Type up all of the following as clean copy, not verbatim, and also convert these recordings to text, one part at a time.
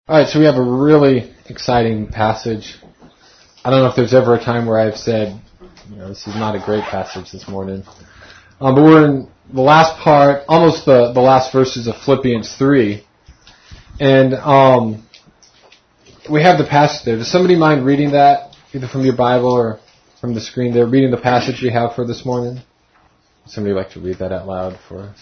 All right, so we have a really exciting passage. I don't know if there's ever a time where I've said, this is not a great passage this morning. But we're in the last part, almost the last verses of Philippians 3. And we have the passage there. Does somebody mind reading that, either from your Bible or from the screen there, reading the passage we have for this morning? Somebody like to read that out loud for us?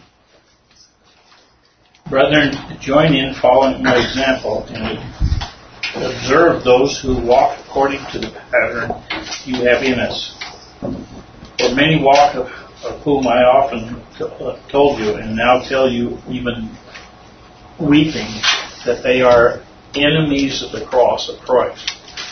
Brethren, join in following my example and observe those who walk according to the pattern you have in us. For many walk of whom I often told you and now tell you even weeping that they are enemies of the cross of Christ,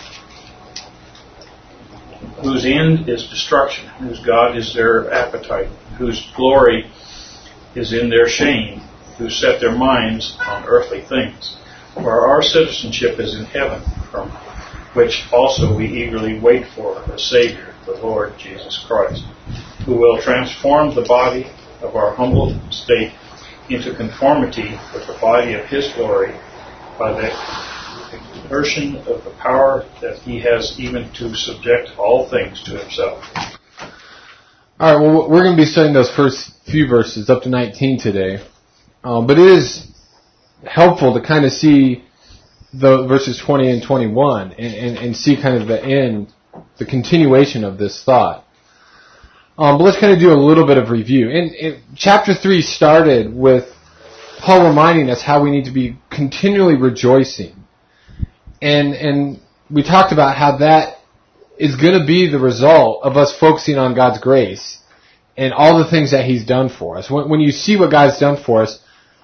whose end is destruction, whose God is their appetite, whose glory is in their shame, who set their minds on earthly things. For our citizenship is in heaven, from which also we eagerly wait for a Savior, the Lord Jesus Christ, who will transform the body of our humble state into conformity with the body of His glory by the exertion of the power that He has even to subject all things to Himself. All right, well, we're going to be studying those first few verses up to 19 today. But it is helpful to kind of see the verses 20 and 21 and see kind of the end, the continuation of this thought. But let's kind of do a little bit of review. And chapter 3 started with Paul reminding us how we need to be continually rejoicing. And we talked about how that is going to be the result of us focusing on God's grace and all the things that He's done for us. When you see what God's done for us,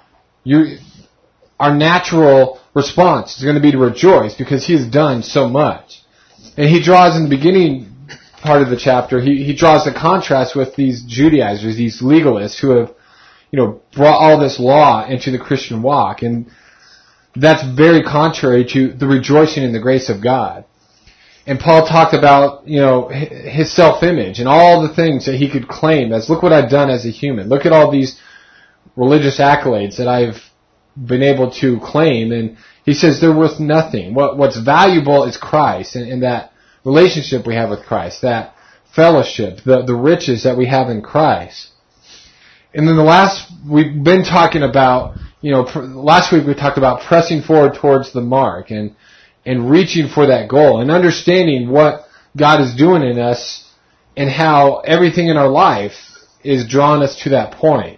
our natural response is going to be to rejoice because He has done so much. And he draws in the beginning part of the chapter, he draws a contrast with these Judaizers, these legalists who have, brought all this law into the Christian walk. And that's very contrary to the rejoicing in the grace of God. And Paul talked about, his self-image and all the things that he could claim as, look what I've done as a human. Look at all these religious accolades that I've been able to claim. And he says they're worth nothing. What's valuable is Christ and that relationship we have with Christ, that fellowship, the riches that we have in Christ. And then we've been talking about, last week we talked about pressing forward towards the mark and reaching for that goal and understanding what God is doing in us and how everything in our life is drawing us to that point.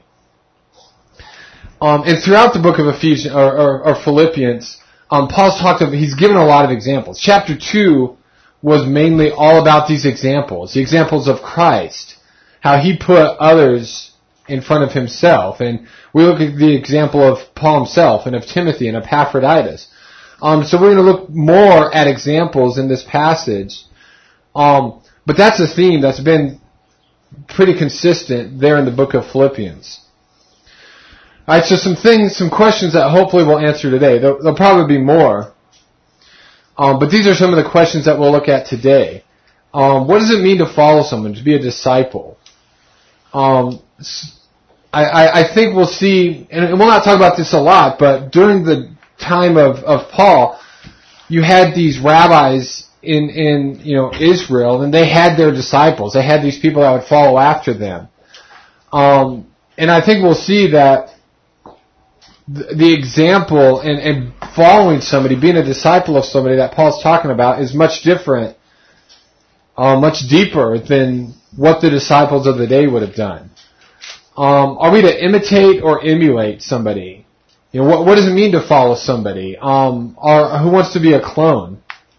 And throughout the book of Ephesians or Philippians, he's given a lot of examples. Chapter 2 was mainly all about these examples, the examples of Christ, how He put others in front of Himself. And we look at the example of Paul himself and of Timothy and Epaphroditus. So we're going to look more at examples in this passage. But that's a theme that's been pretty consistent there in the book of Philippians. Alright, so some questions that hopefully we'll answer today. There'll probably be more. But these are some of the questions that we'll look at today. What does it mean to follow someone, to be a disciple? I think we'll see, and we'll not talk about this a lot, but during the time of Paul, you had these rabbis in Israel, and they had their disciples. They had these people that would follow after them. And I think we'll see that the example and following somebody, being a disciple of somebody that Paul's talking about is much different, much deeper than what the disciples of the day would have done. Are we to imitate or emulate somebody? What does it mean to follow somebody? Or who wants to be a clone?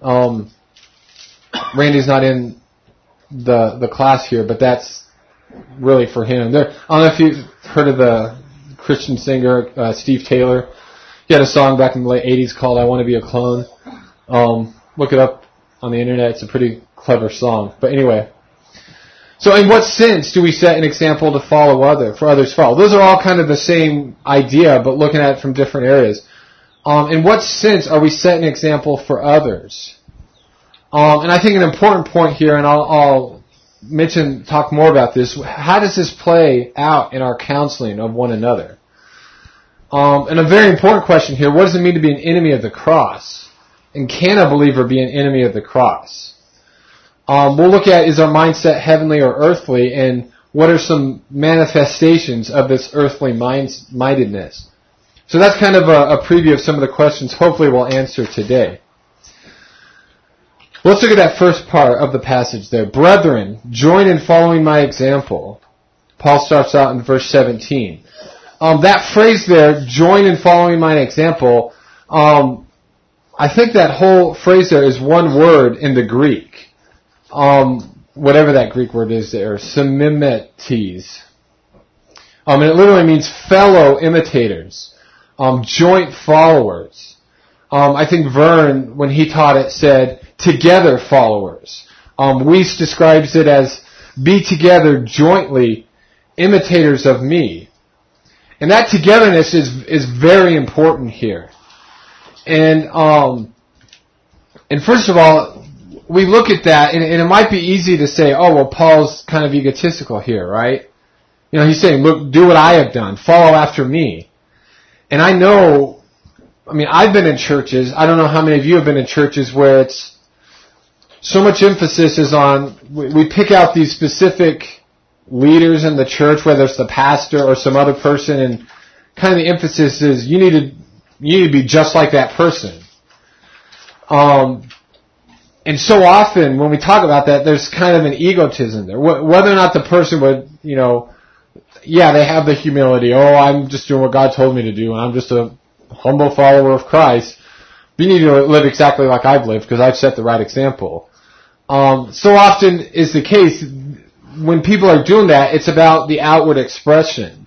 Randy's not in the class here, but that's really for him. I don't know if you've heard of the Christian singer Steve Taylor. He had a song back in the late 80s called I Want to Be a Clone. Look it up on the internet. It's a pretty clever song. But anyway. So in what sense do we set an example to follow for others to follow? Those are all kind of the same idea, but looking at it from different areas. In what sense are we setting an example for others? And I think an important point here, and I'll talk more about this, how does this play out in our counseling of one another? And a very important question here, what does it mean to be an enemy of the cross? And can a believer be an enemy of the cross? We'll look at, is our mindset heavenly or earthly, and what are some manifestations of this earthly mindedness? So that's kind of a preview of some of the questions hopefully we'll answer today. Let's look at that first part of the passage there. Brethren, join in following my example. Paul starts out in verse 17. That phrase there, join in following my example, I think that whole phrase there is one word in the Greek. Whatever that Greek word is there, simimetes. And it literally means fellow imitators, joint followers. I think Vern, when he taught it, said together followers. Weiss describes it as be together jointly imitators of me. And that togetherness is very important here. And first of all, we look at that, and it might be easy to say, oh, well, Paul's kind of egotistical here, right? You know, he's saying, look, do what I have done. Follow after me. And I know, I've been in churches, I don't know how many of you have been in churches where it's so much emphasis is on, we pick out these specific leaders in the church, whether it's the pastor or some other person, and kind of the emphasis is you need to be just like that person. And so often when we talk about that, there's kind of an egotism there. Whether or not the person would, they have the humility. Oh, I'm just doing what God told me to do, and I'm just a humble follower of Christ. You need to live exactly like I've lived because I've set the right example. So often is the case when people are doing that, it's about the outward expression.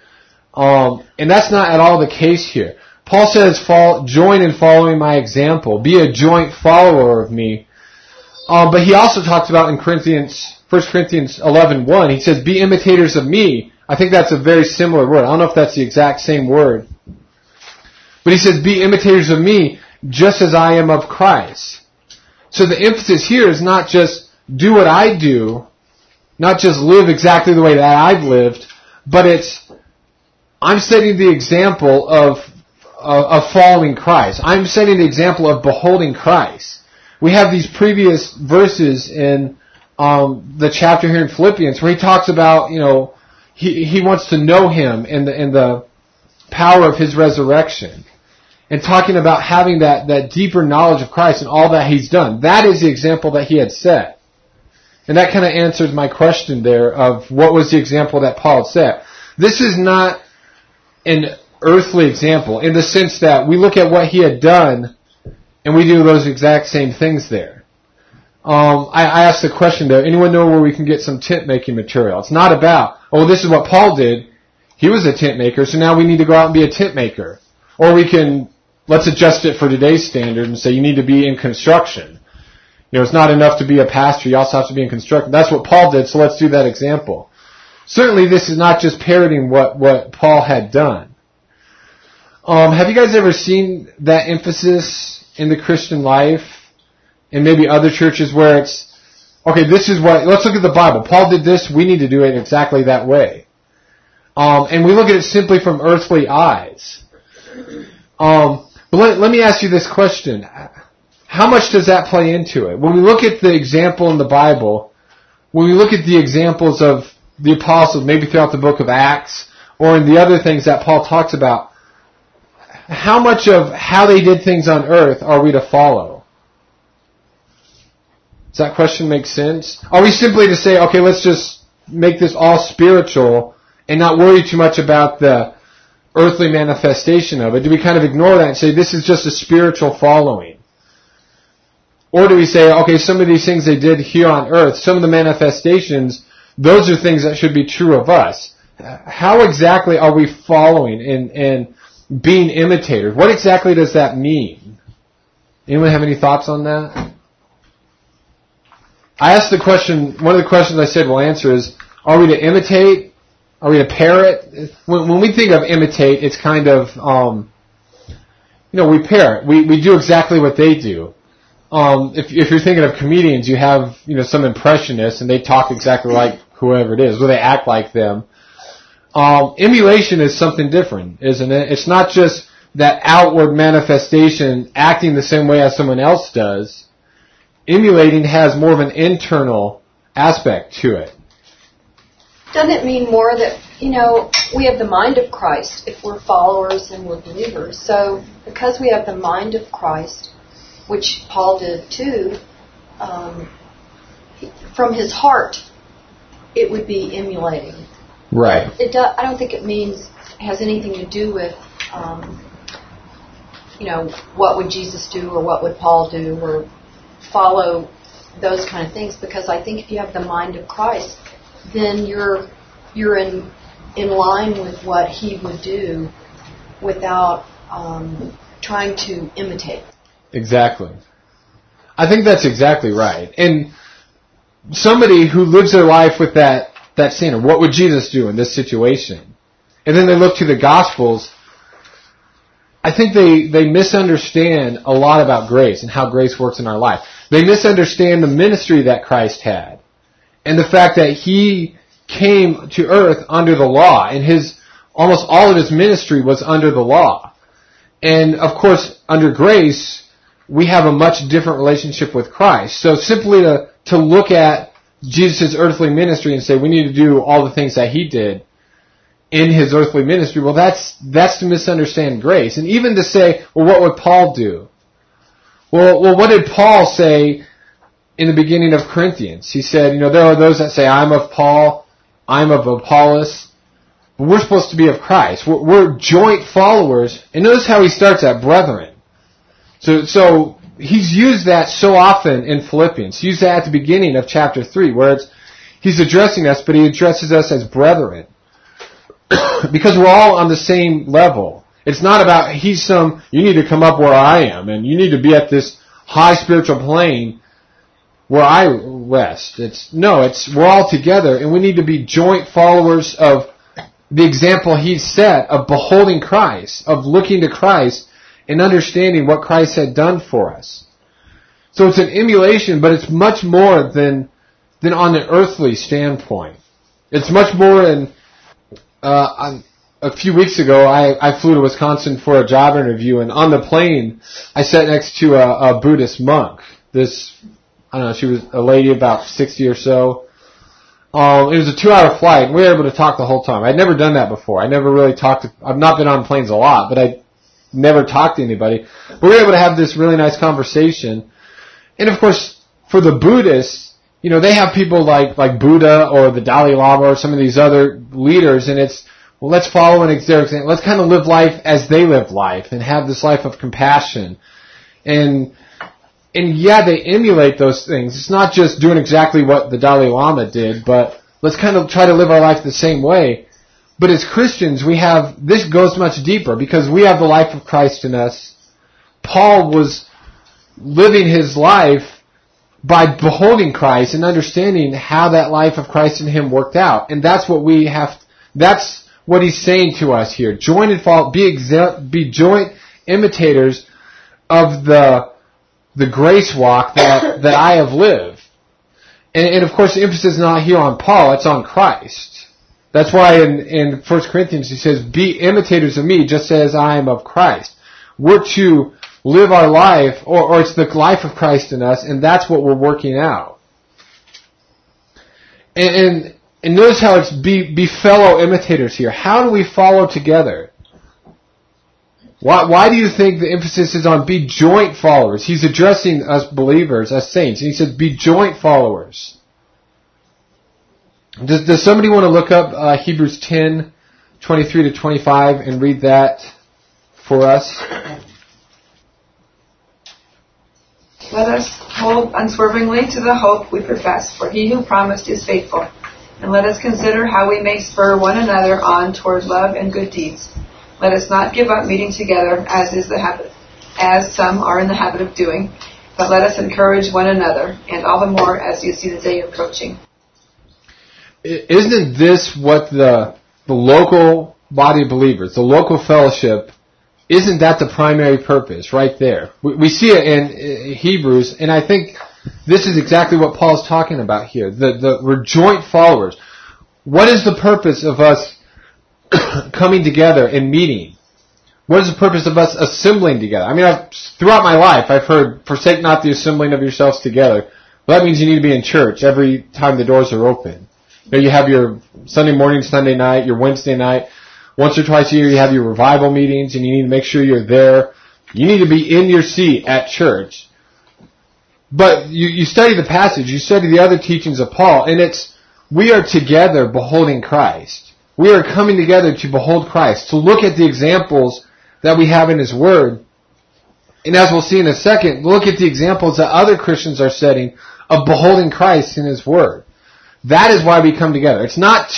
And that's not at all the case here. Paul says, join in following my example. Be a joint follower of me. But he also talks about in 1 Corinthians 11:1, he says, be imitators of me. I think that's a very similar word. I don't know if that's the exact same word. But he says, be imitators of me, just as I am of Christ. So the emphasis here is not just do what I do, not just live exactly the way that I've lived, but it's, I'm setting the example of following Christ. I'm setting the example of beholding Christ. We have these previous verses in the chapter here in Philippians where he talks about, he wants to know him and the power of his resurrection. And talking about having that deeper knowledge of Christ and all that he's done. That is the example that he had set. And that kind of answers my question there of what was the example that Paul had set. This is not an earthly example in the sense that we look at what he had done and we do those exact same things there. I asked the question there, anyone know where we can get some tent making material? It's not about, this is what Paul did. He was a tent maker, so now we need to go out and be a tent maker. Or we can, let's adjust it for today's standard and say you need to be in construction. It's not enough to be a pastor, you also have to be in construction. That's what Paul did, so let's do that example. Certainly this is not just parroting what Paul had done. Have you guys ever seen that emphasis in the Christian life and maybe other churches where it's, this is let's look at the Bible. Paul did this, we need to do it exactly that way. And we look at it simply from earthly eyes. But let me ask you this question. How much does that play into it? When we look at the example in the Bible, when we look at the examples of the apostles, maybe throughout the book of Acts, or in the other things that Paul talks about, how much of how they did things on earth are we to follow? Does that question make sense? Are we simply to say, let's just make this all spiritual and not worry too much about the earthly manifestation of it? Do we kind of ignore that and say this is just a spiritual following? Or do we say, some of these things they did here on earth, some of the manifestations, those are things that should be true of us. How exactly are we following and being imitators? What exactly does that mean? Anyone have any thoughts on that? I asked the question, one of the questions I said we'll answer is, are we to imitate? Are we to parrot? When we think of imitate, it's kind of, we parrot. We do exactly what they do. If you're thinking of comedians, you have, some impressionists and they talk exactly like whoever it is, or they act like them. Emulation is something different, isn't it? It's not just that outward manifestation acting the same way as someone else does. Emulating has more of an internal aspect to it. Doesn't it mean more that, we have the mind of Christ if we're followers and we're believers? So because we have the mind of Christ, which Paul did too, from his heart, it would be emulating. Right. I don't think it has anything to do with, what would Jesus do or what would Paul do or follow those kind of things. Because I think if you have the mind of Christ, then you're in line with what he would do without trying to imitate. Exactly. I think that's exactly right. And somebody who lives their life with that standard, what would Jesus do in this situation? And then they look to the Gospels, I think they misunderstand a lot about grace and how grace works in our life. They misunderstand the ministry that Christ had and the fact that he came to earth under the law, and almost all of his ministry was under the law. And of course, under grace, we have a much different relationship with Christ. So simply to look at Jesus' earthly ministry and say we need to do all the things that he did in his earthly ministry, well, that's to misunderstand grace. And even to say, well, what would Paul do? Well, what did Paul say in the beginning of Corinthians? He said, there are those that say, I'm of Paul, I'm of Apollos, but we're supposed to be of Christ. We're joint followers. And notice how he starts at brethren. So he's used that so often in Philippians. He used that at the beginning of chapter 3, where he's addressing us, but he addresses us as brethren. Because we're all on the same level. It's not about you need to come up where I am, and you need to be at this high spiritual plane where I rest. We're all together, and we need to be joint followers of the example he set of beholding Christ, of looking to Christ and understanding what Christ had done for us. So it's an emulation, but it's much more than on an earthly standpoint. It's much more a few weeks ago, I flew to Wisconsin for a job interview, and on the plane, I sat next to a Buddhist monk. She was a lady about 60 or so. It was a 2-hour flight, and we were able to talk the whole time. I'd never done that before. I never really I've not been on planes a lot, but I never talked to anybody. But we were able to have this really nice conversation. And of course, for the Buddhists, they have people like Buddha or the Dalai Lama or some of these other leaders, and let's follow their example. Let's kind of live life as they live life and have this life of compassion. And yeah, they emulate those things. It's not just doing exactly what the Dalai Lama did, but let's kind of try to live our life the same way. But as Christians, this goes much deeper because we have the life of Christ in us. Paul was living his life by beholding Christ and understanding how that life of Christ in him worked out. And that's what that's what he's saying to us here. Join and follow, be joint imitators of the grace walk that I have lived. And of course the emphasis is not here on Paul, it's on Christ. That's why in 1 Corinthians he says, be imitators of me just as I am of Christ. We're to live our life, or it's the life of Christ in us, and that's what we're working out. And notice how it's be fellow imitators here. How do we follow together? Why do you think the emphasis is on be joint followers? He's addressing us believers, us saints, and he says be joint followers. Does somebody want to look up Hebrews 10:23-25 and read that for us? Let us hold unswervingly to the hope we profess, for he who promised is faithful. And let us consider how we may spur one another on toward love and good deeds. Let us not give up meeting together, as some are in the habit of doing, but let us encourage one another, and all the more as you see the day approaching. Isn't this what the local body of believers, the local fellowship, isn't that the primary purpose right there? We see it in Hebrews, and I think this is exactly what Paul's talking about here. We're joint followers. What is the purpose of us coming together and meeting? What is the purpose of us assembling together? I mean, throughout my life, I've heard, forsake not the assembling of yourselves together. Well, that means you need to be in church every time the doors are open. You have your Sunday morning, Sunday night, your Wednesday night. Once or twice a year, you have your revival meetings, and you need to make sure you're there. You need to be in your seat at church. But you study the passage, you study the other teachings of Paul, and we are together beholding Christ. We are coming together to behold Christ, to look at the examples that we have in His Word. And as we'll see in a second, look at the examples that other Christians are setting of beholding Christ in His Word. That is why we come together. It's not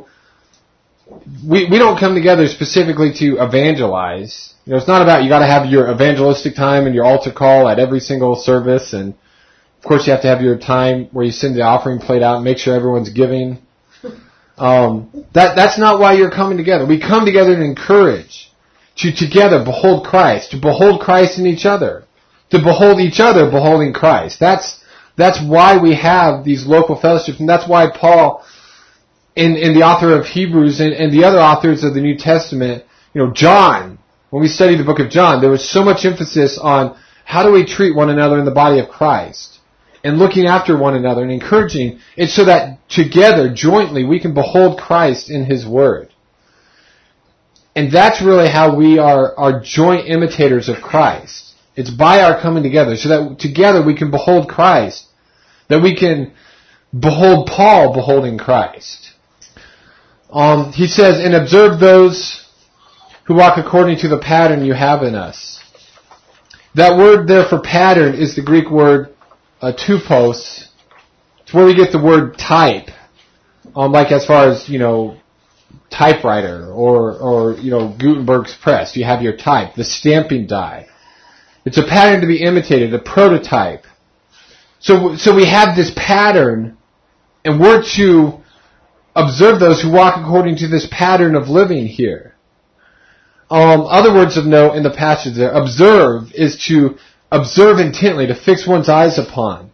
we don't come together specifically to evangelize. It's not about you got to have your evangelistic time and your altar call at every single service, and of course you have to have your time where you send the offering plate out and make sure everyone's giving. That's not why you're coming together. We come together to encourage, to together behold Christ, to behold Christ in each other, to behold each other beholding Christ. That's why we have these local fellowships, and that's why Paul, in the author of Hebrews and the other authors of the New Testament, John, when we study the book of John, there was so much emphasis on how do we treat one another in the body of Christ, and looking after one another and encouraging it so that together, jointly, we can behold Christ in His Word. And that's really how we are joint imitators of Christ. It's by our coming together, so that together we can behold Christ, that we can behold Paul beholding Christ. He says, and observe those who walk according to the pattern you have in us. That word there for pattern is the Greek word tupos. It's where we get the word type. Like as far as, typewriter or Gutenberg's press. You have your type, the stamping die. It's a pattern to be imitated, a prototype. So we have this pattern, and we're to observe those who walk according to this pattern of living here. Other words of note in the passage there, observe is to observe intently, to fix one's eyes upon.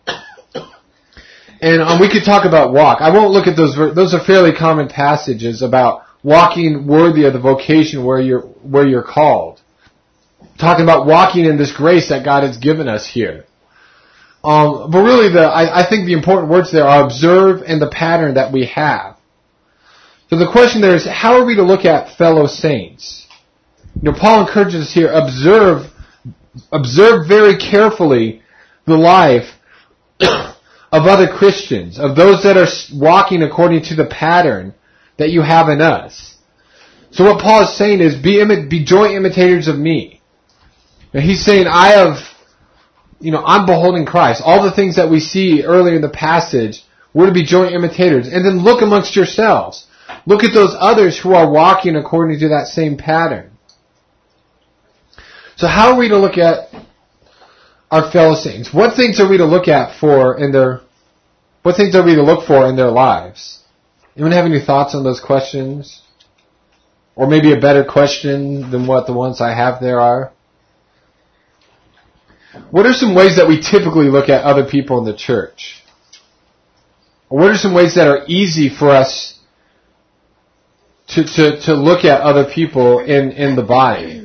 And we could talk about walk. I won't look at those. Those are fairly common passages about walking worthy of the vocation where you're called. Talking about walking in this grace that God has given us here. But really, I think the important words there are observe and the pattern that we have. So the question there is, how are we to look at fellow saints? Paul encourages us here, observe very carefully the life of other Christians, of those that are walking according to the pattern that you have in us. So what Paul is saying is, be joint imitators of me. And he's saying, I'm beholding Christ. All the things that we see earlier in the passage, we're to be joint imitators. And then look amongst yourselves. Look at those others who are walking according to that same pattern. So how are we to look at our fellow saints? What things are we to look at what things are we to look for in their lives? Anyone have any thoughts on those questions? Or maybe a better question than what the ones I have there are? What are some ways that we typically look at other people in the church? Or what are some ways that are easy for us to look at other people in the body?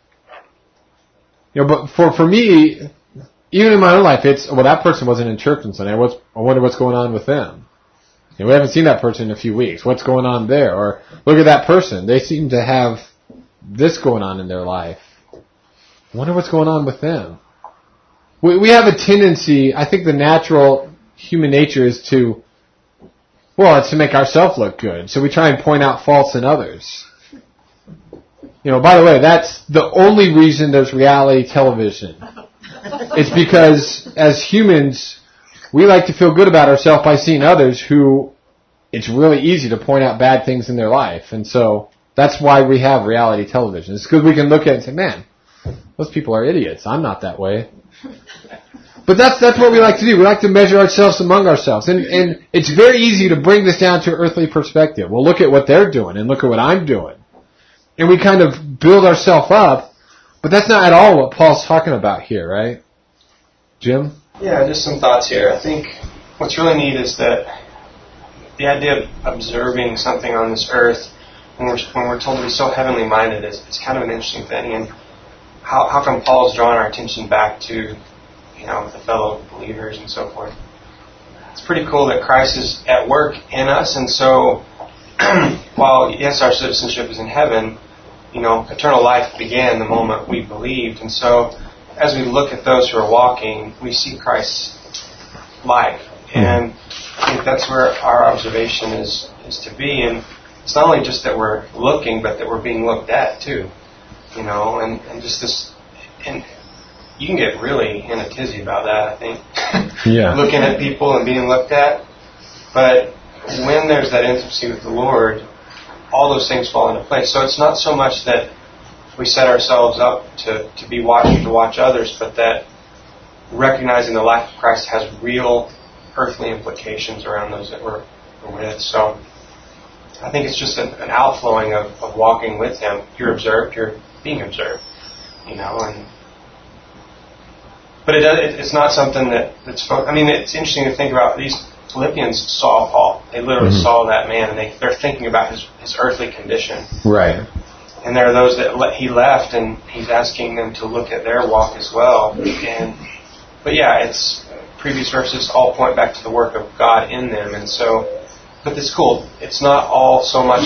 But for me, even in my own life, it's, that person wasn't in church on Sunday. I wonder what's going on with them. We haven't seen that person in a few weeks. What's going on there? Or look at that person. They seem to have this going on in their life. I wonder what's going on with them. We have a tendency, I think the natural human nature is to make ourselves look good. So we try and point out faults in others. By the way, that's the only reason there's reality television. It's because as humans, we like to feel good about ourselves by seeing others who it's really easy to point out bad things in their life. And so that's why we have reality television. It's because we can look at it and say, man, those people are idiots. I'm not that way. But that's what we like to do. We like to measure ourselves among ourselves. And it's very easy to bring this down to earthly perspective. Well, look at what they're doing and look at what I'm doing. And we kind of build ourselves up. But that's not at all what Paul's talking about here, right? Jim? Yeah, just some thoughts here. I think what's really neat is that the idea of observing something on this earth when we're told to be so heavenly minded, it's kind of an interesting thing. And how come Paul's drawing our attention back to, the fellow believers and so forth? It's pretty cool that Christ is at work in us, and so while yes, our citizenship is in heaven, eternal life began the moment we believed, and so as we look at those who are walking, we see Christ's life, and I think that's where our observation is to be. And it's not only just that we're looking, but that we're being looked at too, and just this, and you can get really in a tizzy about that, I think. Yeah. Looking at people and being looked at. But when there's that intimacy with the Lord, all those things fall into place. So it's not so much that we set ourselves up to be watching to watch others, but that recognizing the life of Christ has real earthly implications around those that we're with. So I think it's just an outflowing of walking with Him. You're observed, you're being observed, But it's not something that's... it's interesting to think about. These Philippians saw Paul. They literally saw that man, and they're thinking about his earthly condition. Right. And there are those that he left, and he's asking them to look at their walk as well. But it's previous verses all point back to the work of God in them, and so. But it's cool. It's not all so much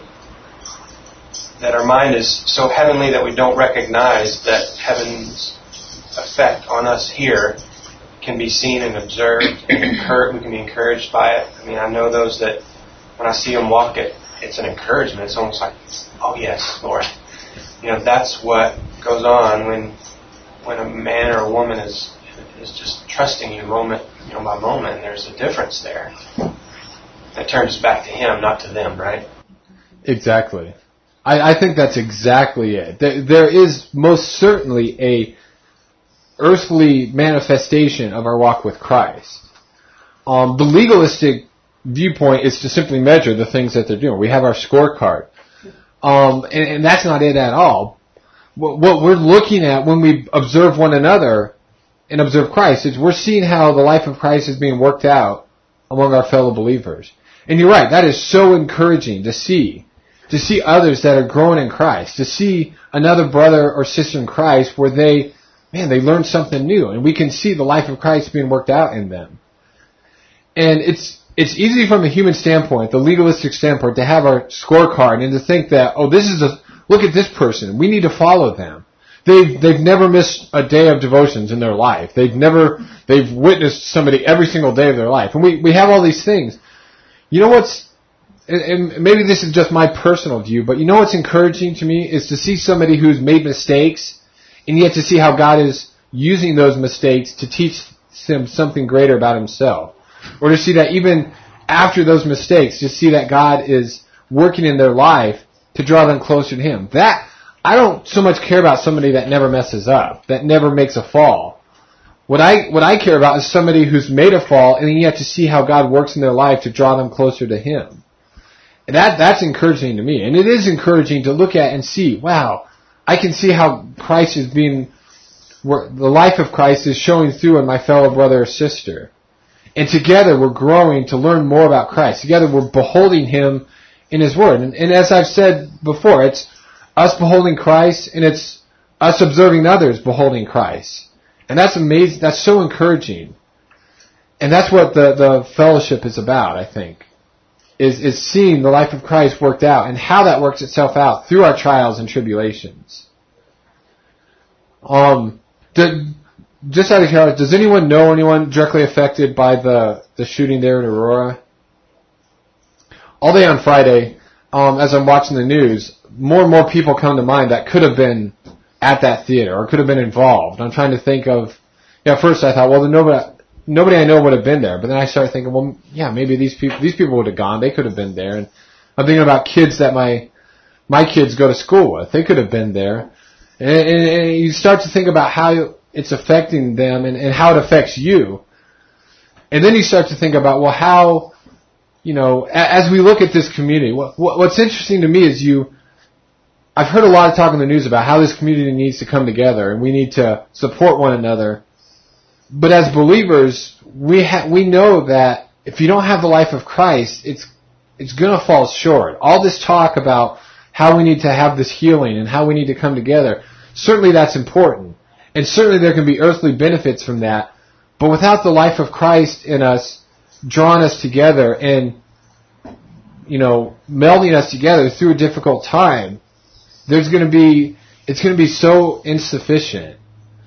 that our mind is so heavenly that we don't recognize that heaven's effect on us here can be seen and observed, and we can be encouraged by it. I know those that when I see them walk it's an encouragement. It's almost like, oh yes, Lord. That's what goes on when a man or a woman is just trusting you moment by moment. There's a difference there. That turns back to Him, not to them, right? Exactly. I think that's exactly it. There is most certainly a earthly manifestation of our walk with Christ. The legalistic viewpoint is to simply measure the things that they're doing. We have our scorecard. And that's not it at all. What we're looking at when we observe one another and observe Christ is we're seeing how the life of Christ is being worked out among our fellow believers. And you're right, that is so encouraging to see others that are growing in Christ, to see another brother or sister in Christ where they learned something new, and we can see the life of Christ being worked out in them. And it's easy from a human standpoint, the legalistic standpoint, to have our scorecard and to think that, look at this person, we need to follow them. They've never missed a day of devotions in their life. They've witnessed somebody every single day of their life. And we have all these things. And maybe this is just my personal view, but what's encouraging to me is to see somebody who's made mistakes, and yet to see how God is using those mistakes to teach them something greater about Himself. Or to see that even after those mistakes, to see that God is working in their life to draw them closer to Him. That, I don't so much care about somebody that never messes up, that never makes a fall. What I care about is somebody who's made a fall, and yet to see how God works in their life to draw them closer to Him. And that's encouraging to me. And it is encouraging to look at and see, wow, I can see how Christ is the life of Christ is showing through in my fellow brother or sister. And together we're growing to learn more about Christ. Together we're beholding Him in His Word. And as I've said before, it's us beholding Christ, and it's us observing others beholding Christ. And that's amazing. That's so encouraging. And that's what the fellowship is about, I think, is seeing the life of Christ worked out and how that works itself out through our trials and tribulations. Just out of curiosity, does anyone know anyone directly affected by the shooting there in Aurora? All day on Friday, as I'm watching the news, more and more people come to mind that could have been at that theater or could have been involved. I'm trying to think of, at first I thought, well, nobody I know would have been there. But then I started thinking, well, yeah, maybe these people would have gone. They could have been there. And I'm thinking about kids that my kids go to school with. They could have been there. And you start to think about how it's affecting them and how it affects you. And then you start to think about, well, how, as we look at this community, what's interesting to me is I've heard a lot of talk in the news about how this community needs to come together and we need to support one another. But as believers, we know that if you don't have the life of Christ, it's going to fall short. All this talk about how we need to have this healing and how we need to come together, certainly that's important. And certainly there can be earthly benefits from that. But without the life of Christ in us, drawing us together and, melding us together through a difficult time, it's going to be so insufficient.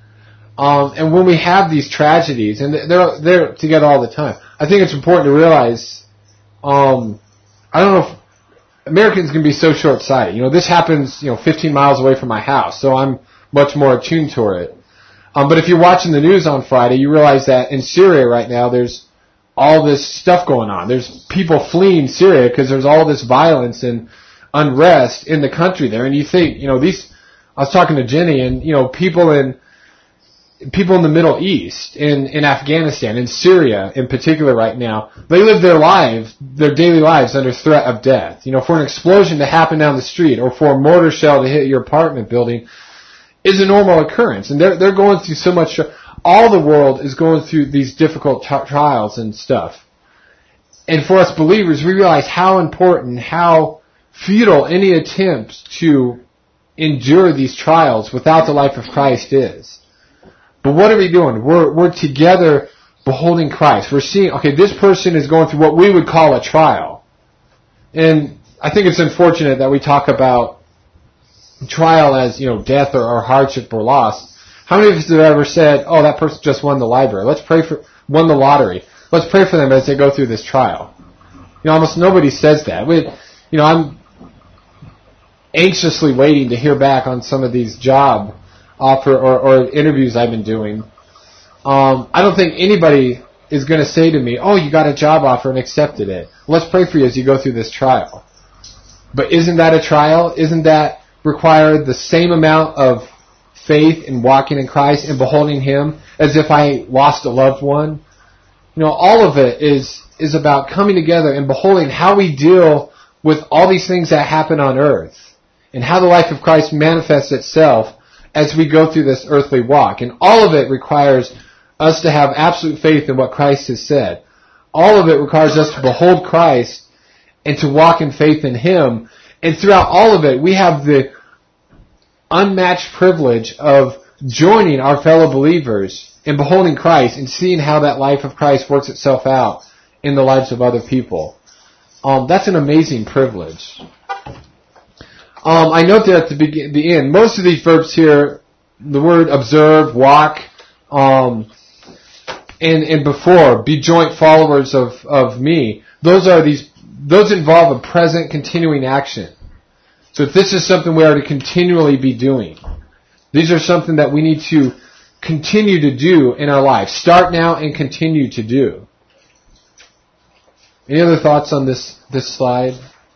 And when we have these tragedies, and they're together all the time, I think it's important to realize, I don't know if Americans can be so short-sighted. This happens, 15 miles away from my house, so I'm much more attuned to it. But if you're watching the news on Friday, you realize that in Syria right now, there's all this stuff going on. There's people fleeing Syria because there's all this violence and unrest in the country there. And you think, I was talking to Jenny, and, people in the Middle East, in Afghanistan, in Syria in particular right now, they live their daily lives under threat of death. For an explosion to happen down the street or for a mortar shell to hit your apartment building is a normal occurrence. And they're going through so much. All the world is going through these difficult trials and stuff. And for us believers, we realize how important, how futile any attempt to endure these trials without the life of Christ is. But what are we doing? We're together beholding Christ. We're seeing, okay, this person is going through what we would call a trial. And I think it's unfortunate that we talk about trial as, death or hardship or loss. How many of us have ever said, oh, that person just won the lottery. Won the lottery. Let's pray for them as they go through this trial. Almost nobody says that. I'm anxiously waiting to hear back on some of these job offer or interviews I've been doing. I don't think anybody is going to say to me, oh, you got a job offer and accepted it. Let's pray for you as you go through this trial. But isn't that a trial? Isn't that require the same amount of faith in walking in Christ and beholding Him as if I lost a loved one? All of it is about coming together and beholding how we deal with all these things that happen on earth and how the life of Christ manifests itself as we go through this earthly walk. And all of it requires us to have absolute faith in what Christ has said. All of it requires us to behold Christ and to walk in faith in Him. And throughout all of it, we have the unmatched privilege of joining our fellow believers in beholding Christ and seeing how that life of Christ works itself out in the lives of other people. That's an amazing privilege. I note that at the end, most of these verbs here, the word observe, walk, and before, be joint followers of me, those involve a present continuing action. So if this is something we are to continually be doing, these are something that we need to continue to do in our life. Start now and continue to do. Any other thoughts on this slide?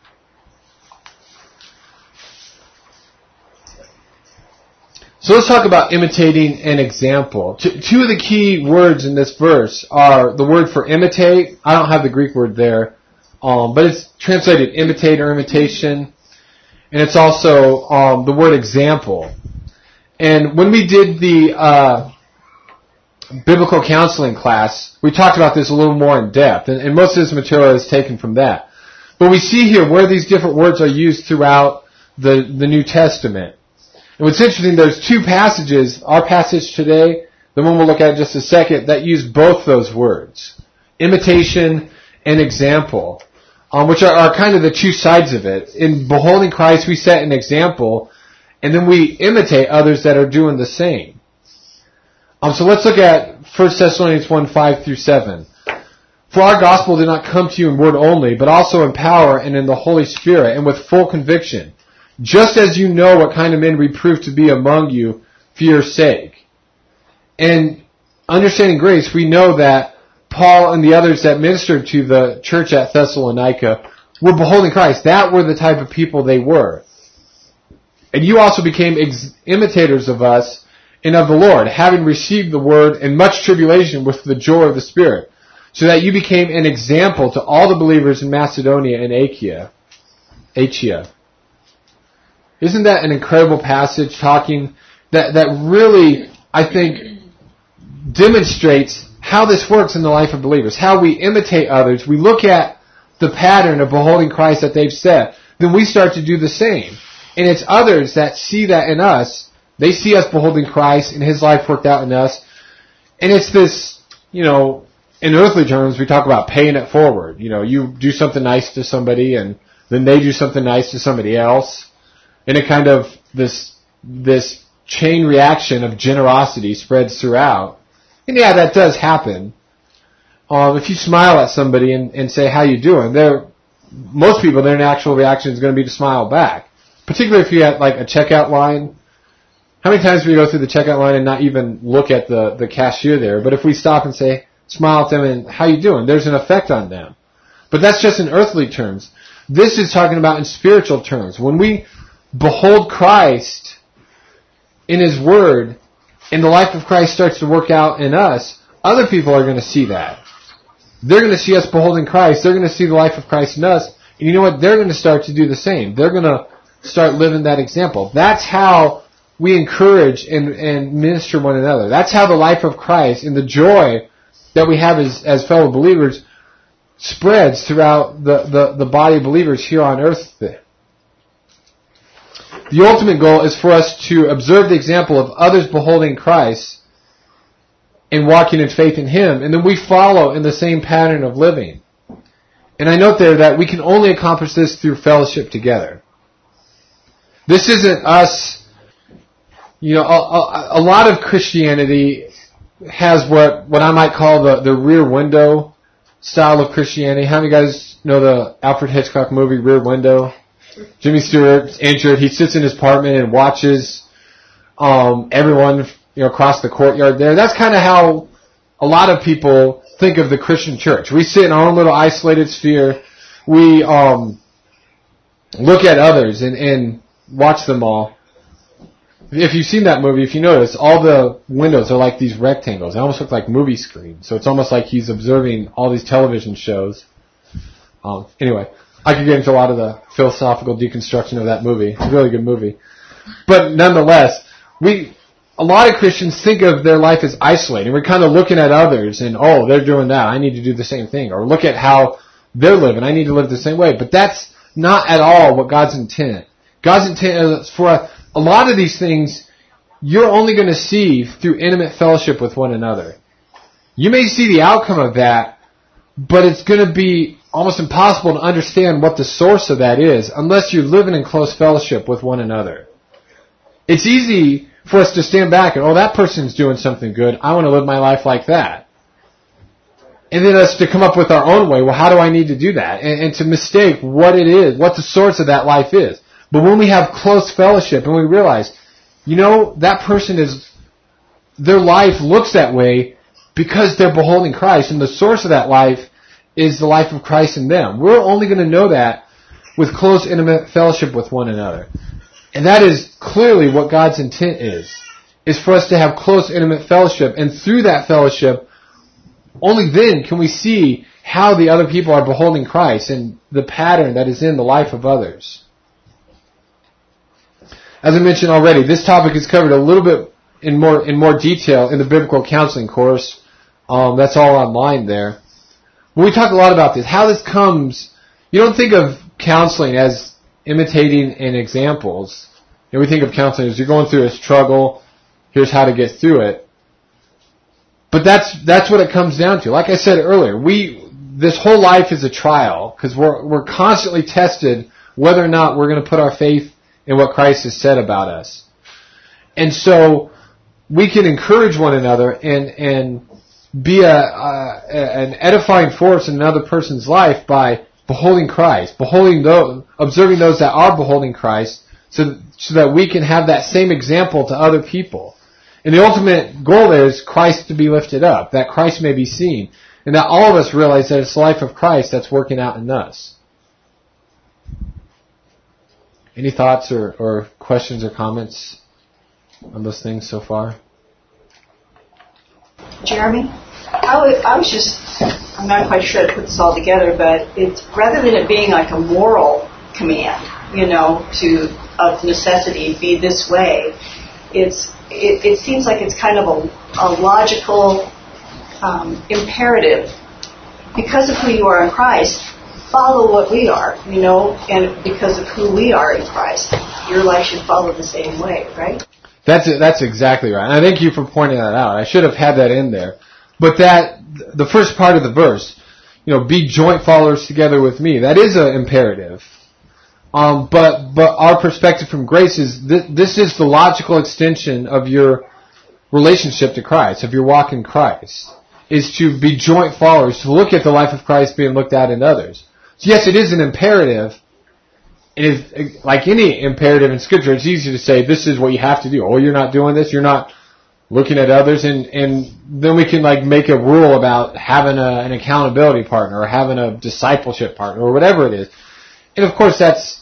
So let's talk about imitating an example. Two of the key words in this verse are the word for imitate. I don't have the Greek word there, but it's translated imitate or imitation. And it's also the word example. And when we did the biblical counseling class, we talked about this a little more in depth. And most of this material is taken from that. But we see here where these different words are used throughout the New Testament. And what's interesting, there's two passages, our passage today, the one we'll look at in just a second, that use both those words. Imitation and example. Which are kind of the two sides of it. In beholding Christ, we set an example, and then we imitate others that are doing the same. So let's look at 1 Thessalonians 1, 5 through 7. For our gospel did not come to you in word only, but also in power and in the Holy Spirit, and with full conviction, just as you know what kind of men we prove to be among you for your sake. And understanding grace, we know that Paul and the others that ministered to the church at Thessalonica were beholding Christ. That were the type of people they were. And you also became imitators of us and of the Lord, having received the word in much tribulation with the joy of the Spirit, so that you became an example to all the believers in Macedonia and Achaia. Isn't that an incredible passage talking that really, I think, demonstrates how this works in the life of believers, how we imitate others. We look at the pattern of beholding Christ that they've set, then we start to do the same. And it's others that see that in us. They see us beholding Christ and His life worked out in us. And it's this, in earthly terms, we talk about paying it forward. You do something nice to somebody and then they do something nice to somebody else. And it kind of, this chain reaction of generosity spreads throughout. And yeah, that does happen. If you smile at somebody and say, how you doing? Most people, their natural reaction is going to be to smile back. Particularly if you're at like a checkout line. How many times do we go through the checkout line and not even look at the cashier there? But if we stop and say, smile at them and how you doing? There's an effect on them. But that's just in earthly terms. This is talking about in spiritual terms. When we behold Christ in His Word and the life of Christ starts to work out in us, other people are going to see that. They're going to see us beholding Christ. They're going to see the life of Christ in us. And you know what? They're going to start to do the same. They're going to start living that example. That's how we encourage and minister one another. That's how the life of Christ and the joy that we have as fellow believers spreads throughout the body of believers here on earth. The ultimate goal is for us to observe the example of others beholding Christ and walking in faith in Him, and then we follow in the same pattern of living. And I note there that we can only accomplish this through fellowship together. This isn't us. A lot of Christianity has what I might call the Rear Window style of Christianity. How many guys know the Alfred Hitchcock movie Rear Window? Jimmy Stewart's injured. He sits in his apartment and watches everyone across the courtyard there. That's kind of how a lot of people think of the Christian church. We sit in our own little isolated sphere. We look at others and watch them all. If you've seen that movie, if you notice, all the windows are like these rectangles. They almost look like movie screens. So it's almost like he's observing all these television shows. Anyway, I could get into a lot of the philosophical deconstruction of that movie. It's a really good movie. But nonetheless, a lot of Christians think of their life as isolated. We're kind of looking at others and, they're doing that. I need to do the same thing. Or look at how they're living. I need to live the same way. But that's not at all what God's intent. God's intent is for a lot of these things you're only going to see through intimate fellowship with one another. You may see the outcome of that, but it's going to be almost impossible to understand what the source of that is unless you're living in close fellowship with one another. It's easy for us to stand back and, that person's doing something good. I want to live my life like that. And then us to come up with our own way. Well, how do I need to do that? And to mistake what it is, what the source of that life is. But when we have close fellowship and we realize, that person their life looks that way because they're beholding Christ, and the source of that life is the life of Christ in them. We're only going to know that with close, intimate fellowship with one another. And that is clearly what God's intent is for us to have close, intimate fellowship. And through that fellowship, only then can we see how the other people are beholding Christ and the pattern that is in the life of others. As I mentioned already, this topic is covered a little bit in more detail in the biblical counseling course. That's all online there. But we talk a lot about this. How this comes, you don't think of counseling as imitating in examples. We think of counseling as you're going through a struggle, here's how to get through it. But that's what it comes down to. Like I said earlier, this whole life is a trial because we're constantly tested whether or not we're going to put our faith in what Christ has said about us. And so we can encourage one another and be an edifying force in another person's life by beholding Christ, observing those that are beholding Christ, so that we can have that same example to other people. And the ultimate goal there is Christ to be lifted up, that Christ may be seen, and that all of us realize that it's the life of Christ that's working out in us. Any thoughts or questions or comments on those things so far? Jeremy? I'm not quite sure to put this all together, but it's rather than it being like a moral command, of necessity, be this way, it seems like it's kind of a logical imperative. Because of who you are in Christ, follow what we are, and because of who we are in Christ, your life should follow the same way, right? That's exactly right. And I thank you for pointing that out. I should have had that in there. But the first part of the verse, be joint followers together with me, that is an imperative. But our perspective from grace is this is the logical extension of your relationship to Christ, of your walk in Christ, is to be joint followers, to look at the life of Christ being looked at in others. So yes, it is an imperative. It is like any imperative in Scripture. It's easy to say this is what you have to do. Oh, you're not doing this. You're not looking at others, and then we can like make a rule about having an accountability partner or having a discipleship partner or whatever it is. And of course, this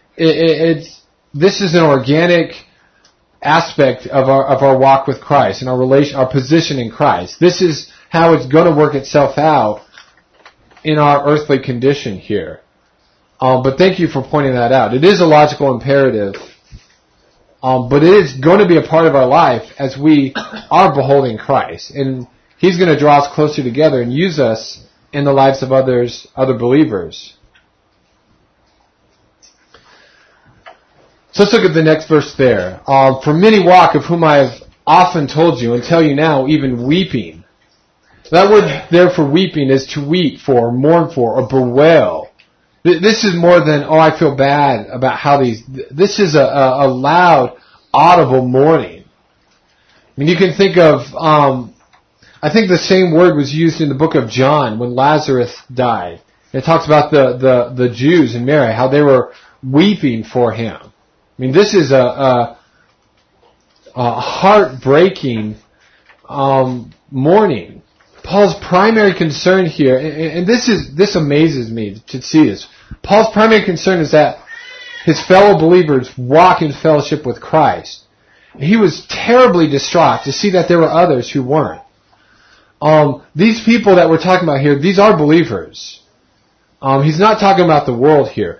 is an organic aspect of our walk with Christ and our position in Christ. This is how it's going to work itself out in our earthly condition here. But thank you for pointing that out. It is a logical imperative, but it is going to be a part of our life as we are beholding Christ. And He's going to draw us closer together and use us in the lives of other believers. So let's look at the next verse there. For many walk, of whom I have often told you, and tell you now, even weeping. That word there for weeping is to weep for, mourn for, or bewail. This is more than, I feel bad about how this is a loud, audible mourning. I mean, you can think of, I think the same word was used in the book of John when Lazarus died. It talks about the Jews and Mary, how they were weeping for him. I mean, this is a heartbreaking mourning. Paul's primary concern here, and this amazes me to see this. Paul's primary concern is that his fellow believers walk in fellowship with Christ. He was terribly distraught to see that there were others who weren't. These people that we're talking about here, these are believers. He's not talking about the world here.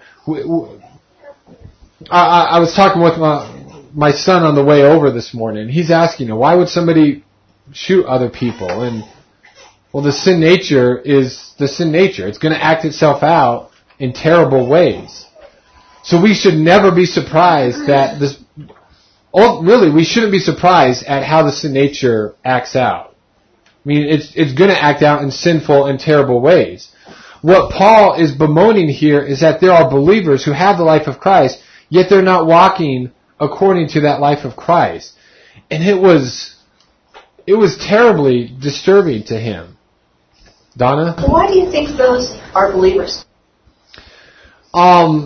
I was talking with my son on the way over this morning. He's asking, why would somebody shoot other people? And well, the sin nature is the sin nature. It's going to act itself out in terrible ways. So we should never be surprised that this. Really, we shouldn't be surprised at how the sin nature acts out. I mean, it's going to act out in sinful and terrible ways. What Paul is bemoaning here is that there are believers who have the life of Christ, yet they're not walking according to that life of Christ. And it was terribly disturbing to him. Donna? Why do you think those are believers? Well,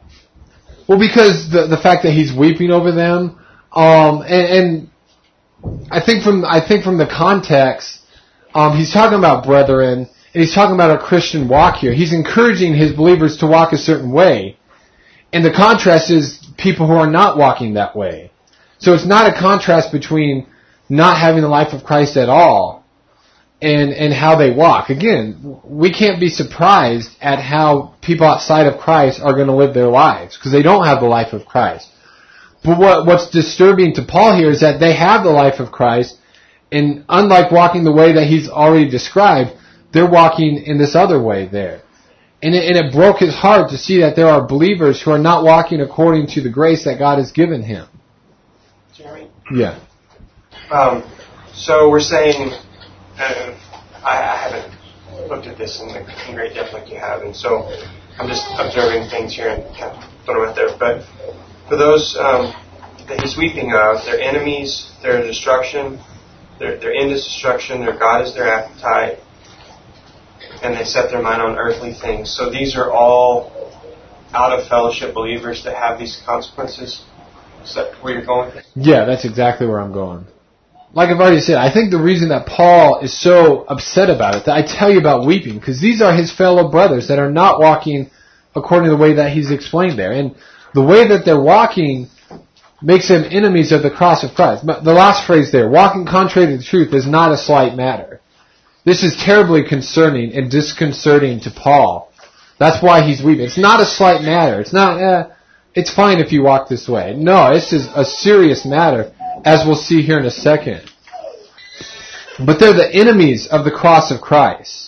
because the fact that he's weeping over them, and I think from the context, he's talking about brethren, and he's talking about a Christian walk here. He's encouraging his believers to walk a certain way. And the contrast is people who are not walking that way. So it's not a contrast between not having the life of Christ at all and how they walk. Again, we can't be surprised at how people outside of Christ are going to live their lives because they don't have the life of Christ. But what's disturbing to Paul here is that they have the life of Christ, and unlike walking the way that he's already described, they're walking in this other way there. And it broke his heart to see that there are believers who are not walking according to the grace that God has given him. Jeremy? Yeah. So we're saying, I haven't looked at this in great depth like you have, and so I'm just observing things here and kind of throwing it there. But for those that he's weeping of, their enemies, their destruction, their end is destruction, their God is their appetite, and they set their mind on earthly things. So these are all out of fellowship believers that have these consequences. Is that where you're going? Yeah, that's exactly where I'm going. Like I've already said, I think the reason that Paul is so upset about it, that I tell you about weeping, because these are his fellow brothers that are not walking according to the way that he's explained there. And the way that they're walking makes them enemies of the cross of Christ. But the last phrase there, walking contrary to the truth, is not a slight matter. This is terribly concerning and disconcerting to Paul. That's why he's weeping. It's not a slight matter. It's not, it's fine if you walk this way. No, this is a serious matter, as we'll see here in a second. But they're the enemies of the cross of Christ.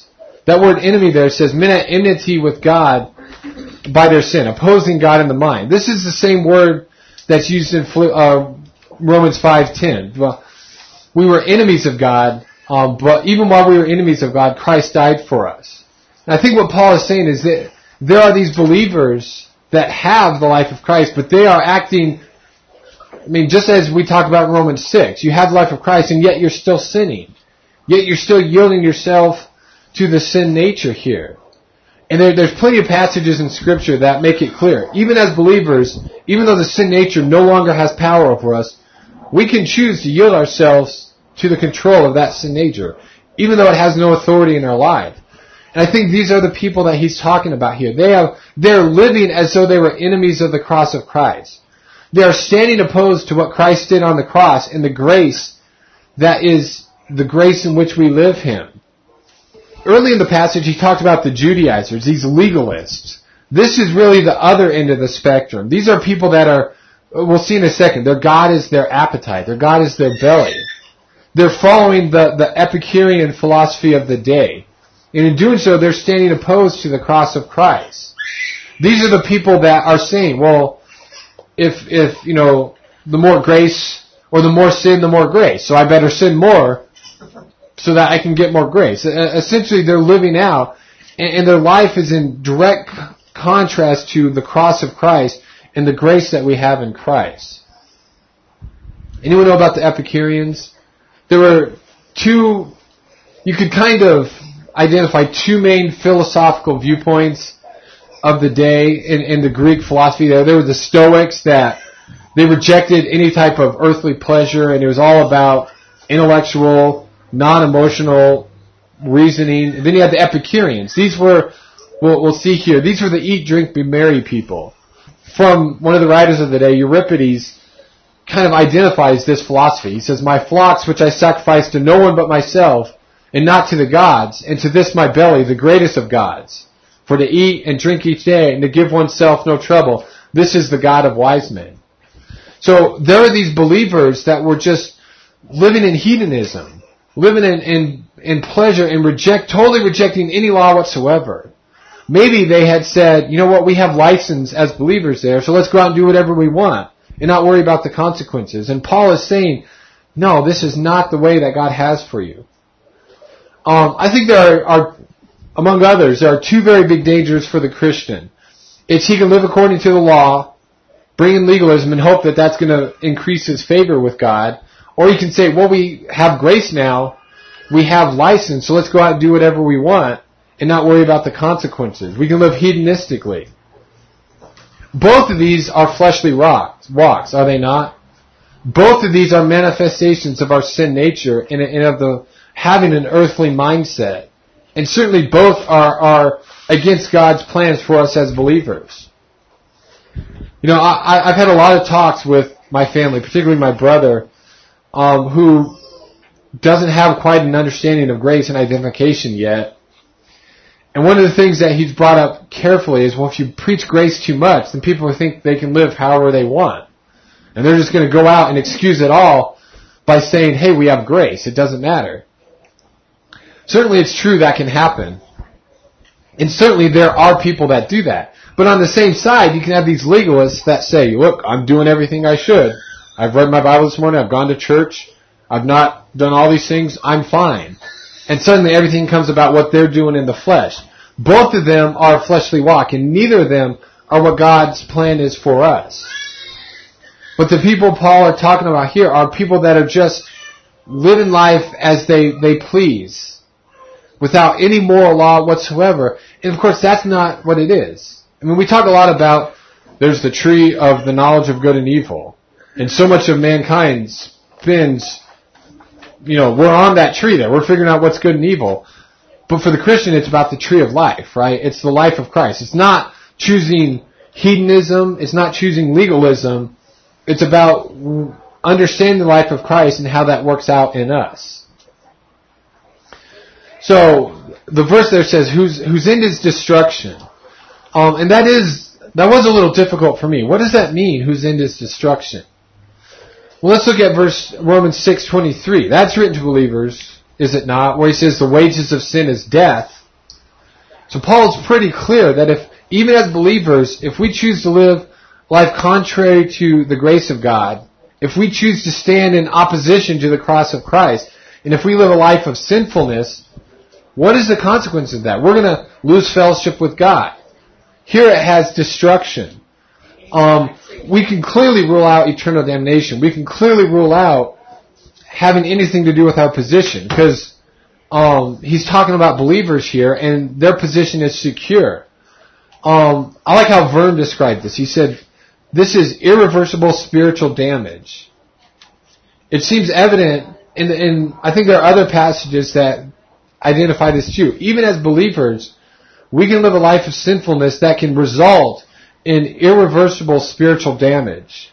That word enemy there says men at enmity with God by their sin, opposing God in the mind. This is the same word that's used in Romans 5:10. Well, we were enemies of God, but even while we were enemies of God, Christ died for us. And I think what Paul is saying is that there are these believers that have the life of Christ, but they are acting, just as we talked about in Romans 6, you have the life of Christ and yet you're still sinning. Yet you're still yielding yourself to the sin nature here. And there's plenty of passages in Scripture that make it clear. Even as believers, even though the sin nature no longer has power over us, we can choose to yield ourselves to the control of that sin nature, even though it has no authority in our life. And I think these are the people that he's talking about here. They're living as though they were enemies of the cross of Christ. They are standing opposed to what Christ did on the cross and the grace that is the grace in which we live Him. Early in the passage, he talked about the Judaizers, these legalists. This is really the other end of the spectrum. These are people that are, we'll see in a second, their God is their appetite. Their God is their belly. They're following the Epicurean philosophy of the day. And in doing so, they're standing opposed to the cross of Christ. These are the people that are saying, well, if the more grace or the more sin, the more grace. So I better sin more so that I can get more grace. Essentially, they're living out, and their life is in direct contrast to the cross of Christ and the grace that we have in Christ. Anyone know about the Epicureans? There were you could kind of identify two main philosophical viewpoints of the day in the Greek philosophy. There were the Stoics, that they rejected any type of earthly pleasure, and it was all about intellectual, non-emotional reasoning. And then you had the Epicureans. These were, we'll see here, these were the eat, drink, be merry people. From one of the writers of the day, Euripides, kind of identifies this philosophy. He says, "My flocks, which I sacrifice to no one but myself, and not to the gods, and to this my belly, the greatest of gods. For to eat and drink each day, and to give oneself no trouble, this is the God of wise men." So there are these believers that were just living in hedonism, living in pleasure, and totally rejecting any law whatsoever. Maybe they had said, you know what, we have license as believers there, so let's go out and do whatever we want and not worry about the consequences. And Paul is saying, no, this is not the way that God has for you. I think there are, among others, there are two very big dangers for the Christian. It's he can live according to the law, bring in legalism, and hope that that's going to increase his favor with God. Or he can say, well, we have grace now, we have license, so let's go out and do whatever we want and not worry about the consequences. We can live hedonistically. Both of these are fleshly walks, are they not? Both of these are manifestations of our sin nature and of having an earthly mindset. And certainly both are against God's plans for us as believers. I've had a lot of talks with my family, particularly my brother, who doesn't have quite an understanding of grace and identification yet. And one of the things that he's brought up carefully is, well, if you preach grace too much, then people think they can live however they want. And they're just going to go out and excuse it all by saying, hey, we have grace. It doesn't matter. Certainly it's true that can happen. And certainly there are people that do that. But on the same side, you can have these legalists that say, look, I'm doing everything I should. I've read my Bible this morning. I've gone to church. I've not done all these things. I'm fine. And suddenly everything comes about what they're doing in the flesh. Both of them are a fleshly walk, and neither of them are what God's plan is for us. But the people Paul are talking about here are people that are just living life as they please, without any moral law whatsoever. And of course, that's not what it is. We talk a lot about there's the tree of the knowledge of good and evil. And so much of mankind spends, we're on that tree there. We're figuring out what's good and evil. But for the Christian, it's about the tree of life, right? It's the life of Christ. It's not choosing hedonism. It's not choosing legalism. It's about understanding the life of Christ and how that works out in us. So the verse there says, whose end is destruction. And that was a little difficult for me. What does that mean, whose end is destruction? Well, let's look at Romans 6:23. That's written to believers, is it not? Where he says the wages of sin is death. So Paul's pretty clear that if, even as believers, if we choose to live life contrary to the grace of God, if we choose to stand in opposition to the cross of Christ, and if we live a life of sinfulness, what is the consequence of that? We're going to lose fellowship with God. Here it has destruction. We can clearly rule out eternal damnation. We can clearly rule out having anything to do with our position, because he's talking about believers here, and their position is secure. I like how Verne described this. He said, this is irreversible spiritual damage. It seems evident, and I think there are other passages that identify this too. Even as believers, we can live a life of sinfulness that can result in irreversible spiritual damage.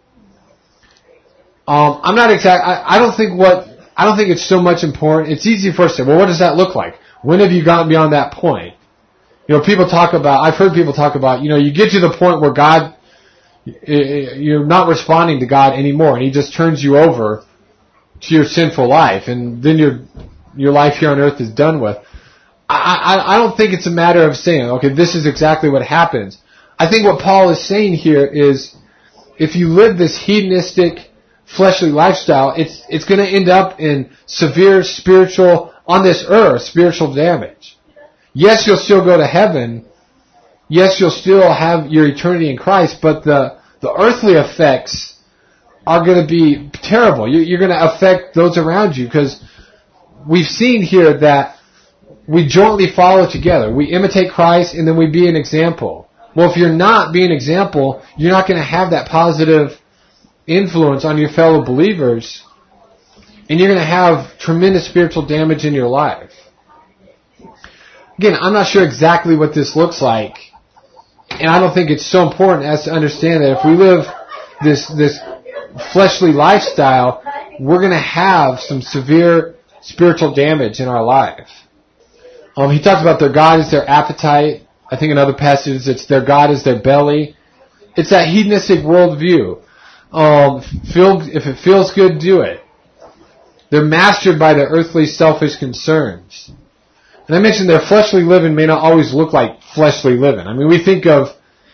I'm not exact. I don't think it's so much important. It's easy for us to say, well, what does that look like? When have you gotten beyond that point? People talk about, I've heard people talk about, you get to the point where God, you're not responding to God anymore, and He just turns you over to your sinful life, and then your life here on earth is done with. I don't think it's a matter of saying, okay, this is exactly what happens. I think what Paul is saying here is, if you live this hedonistic, fleshly lifestyle, it's going to end up in severe spiritual, on this earth, spiritual damage. Yes, you'll still go to heaven. Yes, you'll still have your eternity in Christ, but the earthly effects are going to be terrible. You're going to affect those around you, because we've seen here that we jointly follow together. We imitate Christ, and then we be an example. Well, if you're not being an example, you're not going to have that positive influence on your fellow believers, and you're going to have tremendous spiritual damage in your life. Again, I'm not sure exactly what this looks like, and I don't think it's so important as to understand that if we live this fleshly lifestyle, we're going to have some severe spiritual damage in our life. He talks about their God is their appetite. I think in other passages it's their God is their belly. It's that hedonistic worldview. If it feels good, do it. They're mastered by their earthly selfish concerns. And I mentioned their fleshly living may not always look like fleshly living. I mean, we think of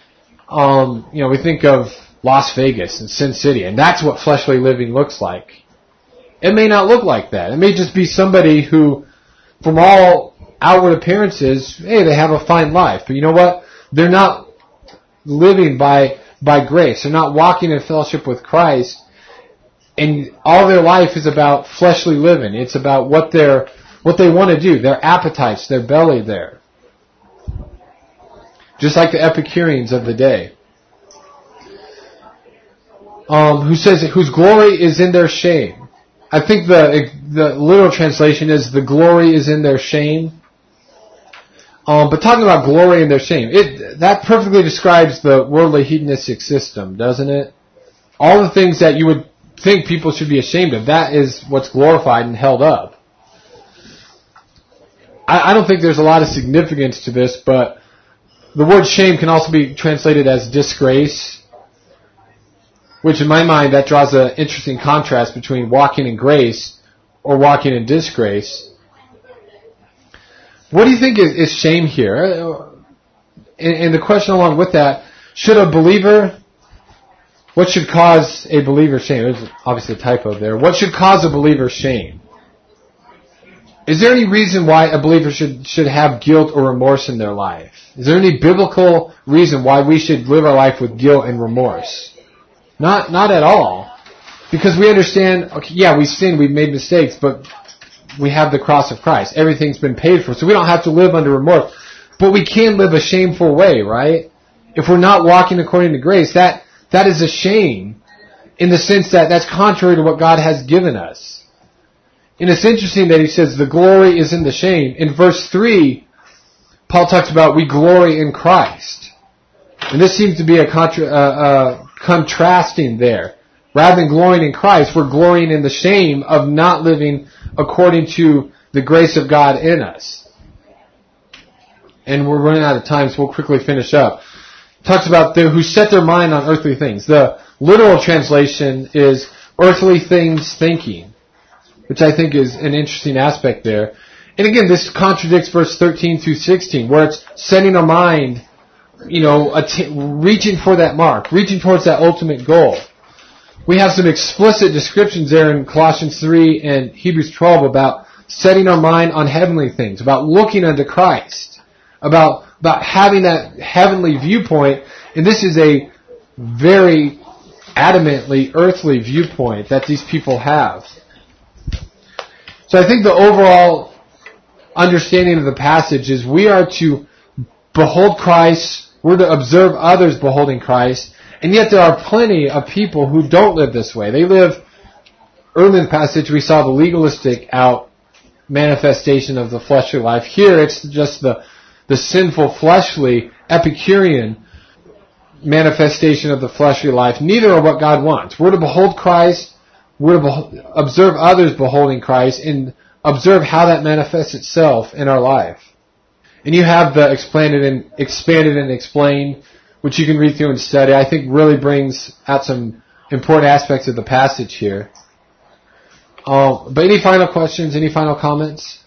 Las Vegas and Sin City, and that's what fleshly living looks like. It may not look like that. It may just be somebody who, from all outward appearances, hey, they have a fine life. But you know what? They're not living by grace. They're not walking in fellowship with Christ. And all their life is about fleshly living. It's about what they want to do, their appetites, their belly there. Just like the Epicureans of the day. Who says, whose glory is in their shame. I think the literal translation is, the glory is in their shame. But talking about glory in their shame, that perfectly describes the worldly hedonistic system, doesn't it? All the things that you would think people should be ashamed of, that is what's glorified and held up. I don't think there's a lot of significance to this, but the word shame can also be translated as disgrace, which in my mind, that draws an interesting contrast between walking in grace or walking in disgrace. What do you think is shame here? And the question along with that, what should cause a believer shame? There's obviously a typo there. What should cause a believer shame? Is there any reason why a believer should have guilt or remorse in their life? Is there any biblical reason why we should live our life with guilt and remorse? Not at all. Because we understand, okay, yeah, we've sinned, we've made mistakes, but we have the cross of Christ. Everything's been paid for, so we don't have to live under remorse. But we can live a shameful way, right? If we're not walking according to grace, that is a shame in the sense that that's contrary to what God has given us. And it's interesting that he says the glory is in the shame. In verse 3, Paul talks about we glory in Christ. And this seems to be a contrasting there. Rather than glorying in Christ, we're glorying in the shame of not living according to the grace of God in us. And we're running out of time, so we'll quickly finish up. It talks about who set their mind on earthly things. The literal translation is earthly things thinking, which I think is an interesting aspect there. And again, this contradicts verse 13 through 16, where it's setting our mind, reaching for that mark, reaching towards that ultimate goal. We have some explicit descriptions there in Colossians 3 and Hebrews 12 about setting our mind on heavenly things, about looking unto Christ, about having that heavenly viewpoint. And this is a very adamantly earthly viewpoint that these people have. So I think the overall understanding of the passage is we are to behold Christ, we're to observe others beholding Christ, and yet there are plenty of people who don't live this way. They live, early in the passage we saw the legalistic out manifestation of the fleshly life. Here it's just the sinful, fleshly, Epicurean manifestation of the fleshly life. Neither are what God wants. We're to behold Christ, we're to observe others beholding Christ, and observe how that manifests itself in our life. And you have the expanded and explained, which you can read through and study. I think really brings out some important aspects of the passage here. But any final questions, any final comments?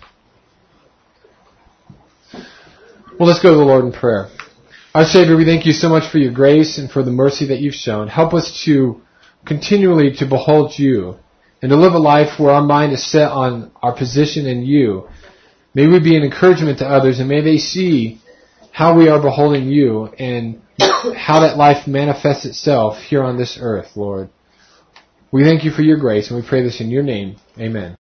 Well, let's go to the Lord in prayer. Our Savior, we thank you so much for your grace and for the mercy that you've shown. Help us to continually to behold you and to live a life where our mind is set on our position in you. May we be an encouragement to others, and may they see how we are beholding you and how that life manifests itself here on this earth, Lord. We thank you for your grace, and we pray this in your name. Amen.